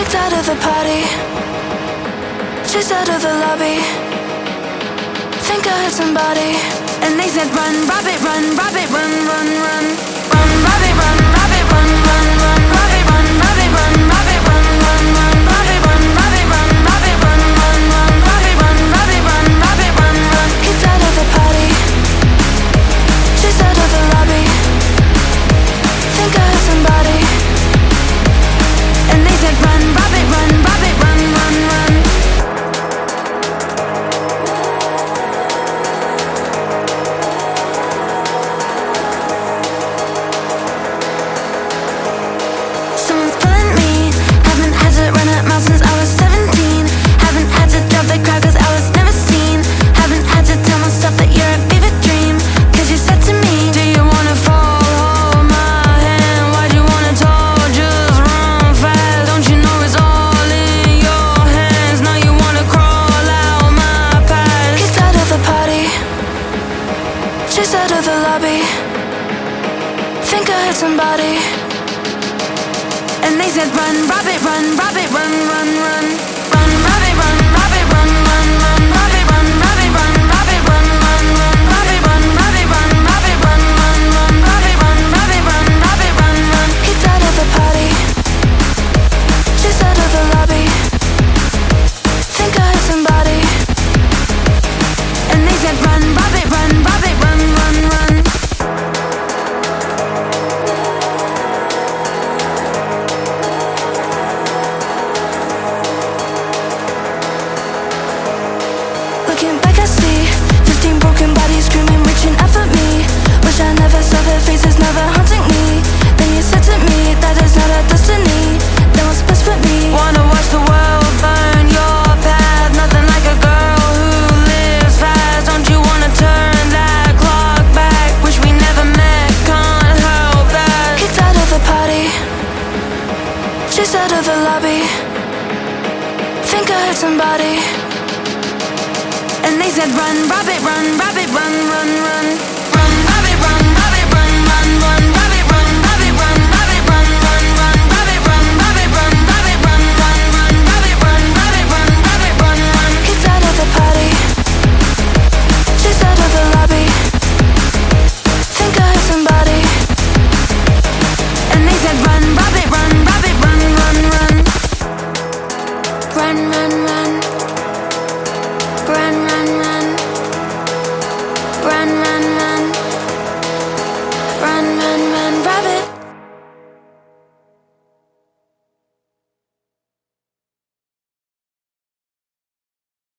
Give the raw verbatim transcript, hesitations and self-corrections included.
Kicked out of the party, chased out of the lobby. Think I heard somebody, and they said run, rabbit, run, rabbit, run, run, run. Run, rabbit, run, rabbit, run, run, run. Rabbit, run, rabbit, run, rabbit, run, run, run. Rabbit, run, rabbit, run, rabbit, run, run, run. Rabbit, run, rabbit, run, rabbit, run, run. Kicked out of the party, chased out of the lobby. Think I heard somebody, and they said run, rabbit, run, rabbit, run, run, run. Someone's pulling me, haven't had to run a mile since I was seventeen. Haven't had to drop the crowd cause I was never seen. Haven't had to tell myself that you're a fever dream. Cause you said to me, do you wanna fall? Hold my hand, why'd you wanna talk? Just run fast, don't you know it's all in your hands? Now you wanna crawl out my past. Kicked out of the party, chased out of the lobby. Think I heard somebody, and they said run, rabbit, run, rabbit, run, run, run. Run, rabbit, run, rabbit, run, run, run. Rabbit, run, rabbit, run, rabbit, run, run, run. Rabbit, run, rabbit, run, rabbit, run, run, run. Rabbit, run, rabbit, run, rabbit, run, run. Kicked out of the party, chased out of the lobby. Think I heard somebody, and they said run, rabbit, run, rabbit, run, run, run. Looking back I see fifteen broken bodies screaming, reaching out for me. Wish I never saw their faces, never haunting me. Then you said to me that it's not a destiny, that was best for me. Wanna watch the world burn your path, nothing like a girl who lives fast. Don't you wanna turn that clock back? Wish we never met, can't help that. Kicked out of the party, chased out of the lobby. Think I heard somebody, and they said run, rabbit, run, rabbit, run, run, run.